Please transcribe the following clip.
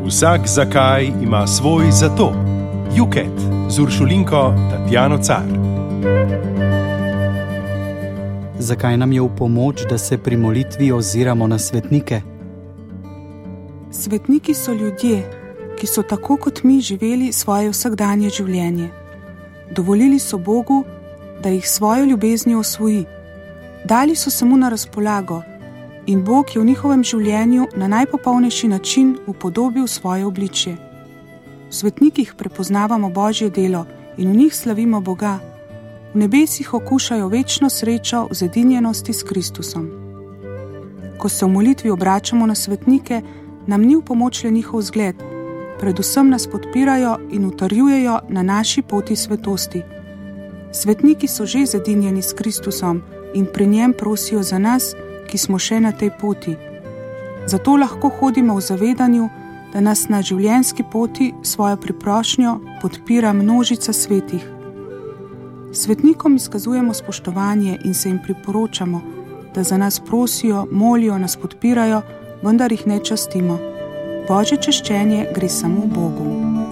Vsak zakaj ima svoj zato. Juket z Uršulinko Tatjano Car. Zakaj nam je v pomoč, da se pri molitvi oziramo na svetnike? Svetniki so ljudje, ki so tako kot mi živeli svoje vsakdanje življenje. Dovolili so Bogu, da jih svojo ljubeznijo osvoji. Dali so se mu na razpolago in Bog je v njihovem življenju na najpopolnejši način upodobil svoje obličje. V svetnikih prepoznavamo Božje delo in v njih slavimo Boga. V nebesih okušajo večno srečo v zedinjenosti s Kristusom. Ko se v molitvi obračamo na svetnike, nam ni v pomoč le njihov zgled, predvsem nas podpirajo in utrjujejo na naši poti svetosti. Svetniki so že zedinjeni s Kristusom in pri njem prosijo za nas, ki smo še na tej poti. Zato lahko hodimo v zavedanju, da nas na življenjski poti svojo priprošnjo podpira množica svetih. Svetnikom izkazujemo spoštovanje in se jim priporočamo, da za nas prosijo, molijo, nas podpirajo, vendar jih ne častimo. Božje čaščenje gre samo Bogu.